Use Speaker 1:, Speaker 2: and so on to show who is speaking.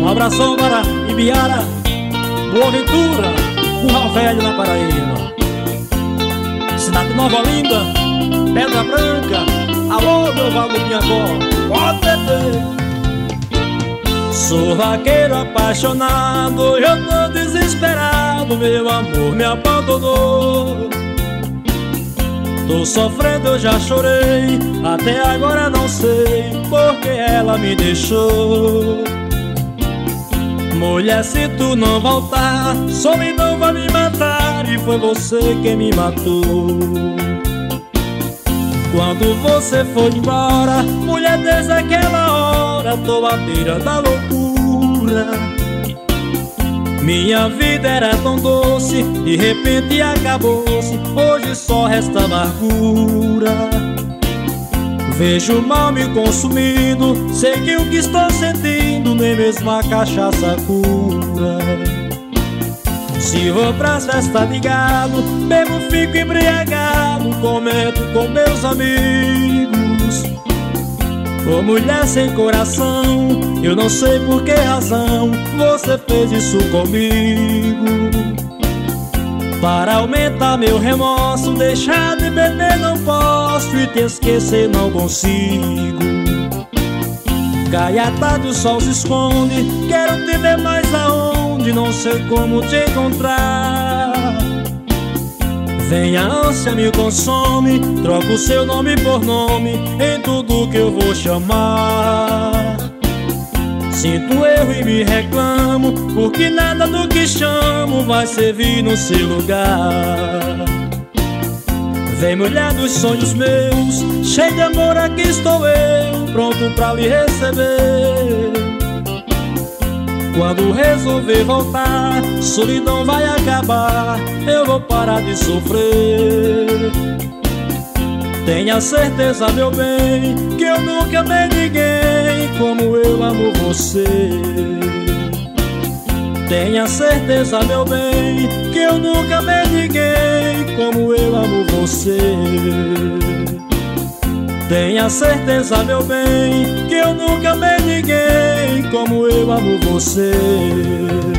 Speaker 1: Um abração para Ibiara, Boa Ventura, Curral Velho na Paraíba, cidade de Nova Olinda, Pedra Branca. Alô, meu vago Pinhacó, pode beber. Sou vaqueiro apaixonado, eu tô desesperado, meu amor me abandonou. Tô sofrendo, eu já chorei, até agora não sei porque ela me deixou. Mulher, se tu não voltar, solidão vai me matar, e foi você quem me matou. Quando você foi embora, mulher, desde aquela hora tô à beira da loucura. Minha vida era tão doce, de repente acabou-se, hoje só resta amargura. Vejo o mal me consumindo, sei que o que estou sentindo nem mesmo a cachaça cura. Se vou pras festas de gado, bebo, fico embriagado, comento com meus amigos. Ô mulher sem coração, eu não sei por que razão você fez isso comigo. Para aumentar meu remorso, deixar de beber não posso, e te esquecer não consigo. Cai a tarde, o sol se esconde, quero te ver mais aonde, não sei como te encontrar. Vem, a ânsia me consome, troco o seu nome por nome em tudo que eu vou chamar. Sinto erro e me reclamo, porque nada do que chamo vai servir no seu lugar. Vem, mulher dos sonhos meus, cheio de amor, aqui estou eu, pronto pra lhe receber. Quando resolver voltar, solidão vai acabar, eu vou parar de sofrer. Tenha certeza, meu bem, que eu nunca amei ninguém como eu amo você. Tenha certeza, meu bem, que eu nunca amei ninguém como eu amo você. Tenha certeza, meu bem, que eu nunca amei ninguém como eu amo você.